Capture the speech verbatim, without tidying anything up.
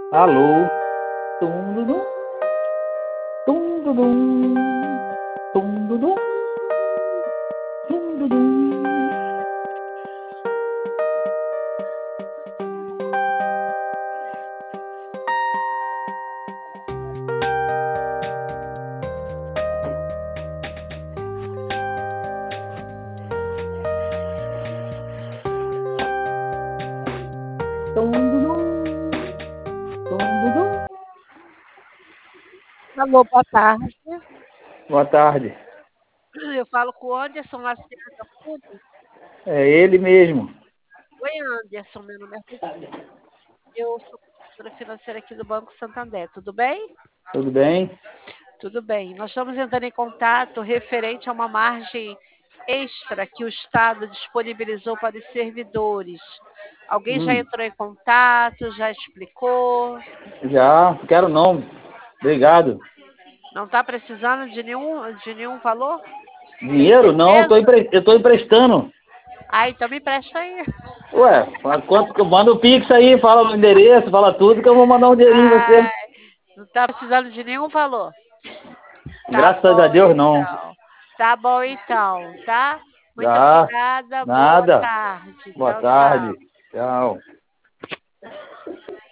Alô? Tum, dudum, tum, dudum, tum, dudum, tum, dudum. Tum, dudum, tum, dudum. Alô, boa tarde. Boa tarde. Eu falo com o Anderson Lacerda Pudo. É ele mesmo. Oi, Anderson, meu nome é Rosana. Eu sou consultora financeira aqui do Banco Santander. Tudo bem? Tudo bem? Tudo bem. Nós estamos entrando em contato referente a uma margem extra que o Estado disponibilizou para os servidores. Alguém já Hum, entrou em contato, já explicou? já, quero não. Obrigado. Não está precisando de nenhum, de nenhum valor? Tem Dinheiro? Não, tô certeza? empre... eu tô emprestando. Ah, então me presta aí. Ué, fala quanto que eu mando o Pix aí, fala o endereço, fala tudo que eu vou mandar um dinheirinho em você. Ah, não está precisando de nenhum valor. Tá Graças a bom, Deus, não. então. Tá bom, então, tá? Muito Tá, obrigada. Boa nada. tarde. Boa Tchau, tchau. tarde. Tchau.